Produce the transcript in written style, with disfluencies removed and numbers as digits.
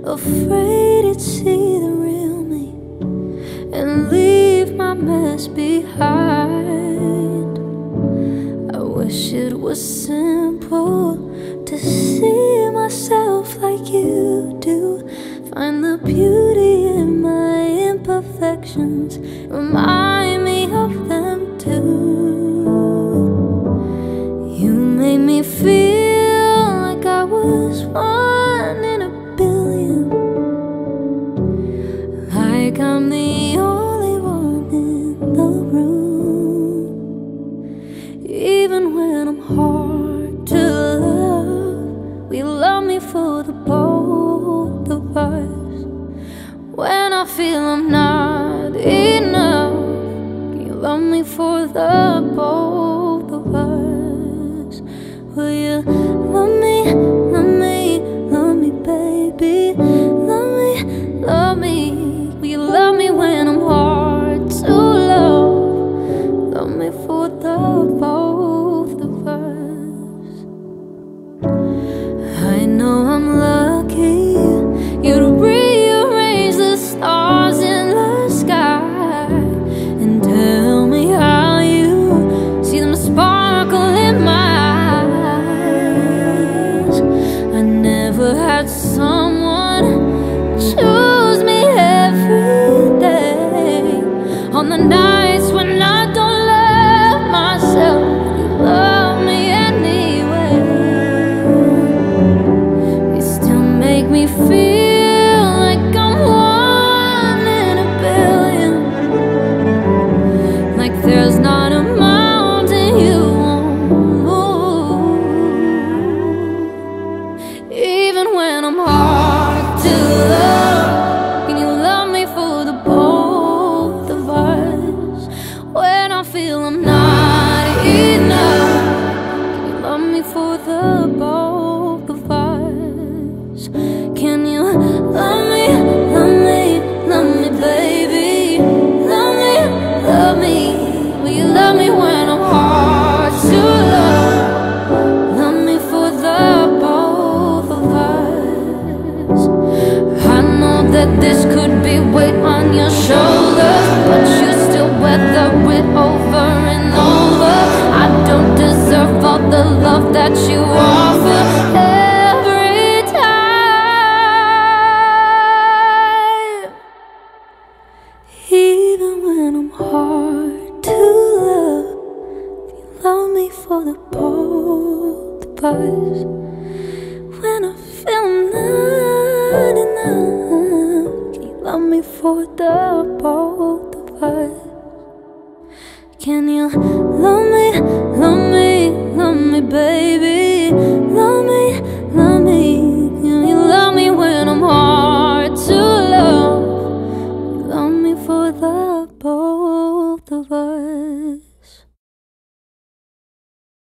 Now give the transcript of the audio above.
afraid to see the real me and leave my mess behind. I wish it was simple to see myself like you do. Find the beauty in my imperfections, remind me of them too. You made me feel like I was one in a billion, like I'm the only one in the room. Even when I'm hard to love, will you love me for the both of us? When I feel I'm not enough, can you love me for the both of us? Will you love me, love me, love me, baby? Love me, will you love me when I'm hard to love? Love me for the both of us. I know I'm lucky you'd rearrange the stars in the sky and tell me how you see them sparkle in my eyes. I never had someone choose me every day. On the nights when I don't love myself, you love me anyway. You still make me feel like I'm one in a billion, like there's not a mountain you won't move. Even when I'm hard to love, can you love me for the both of us? When I feel I'm not enough, can you love me for the both of us? Can you love me, love me, love me, baby? Love me, will you love me when I'm hard to love? Love me for the both of us. I know that this could be weight on your shoulders, but you still weather it over and over. I don't deserve all the love that you offer every time. Even when I'm hard to love, you love me for the both of us. When I feel I'm not enough, can you love me for the both of us? Can you love me, love me, love me, baby?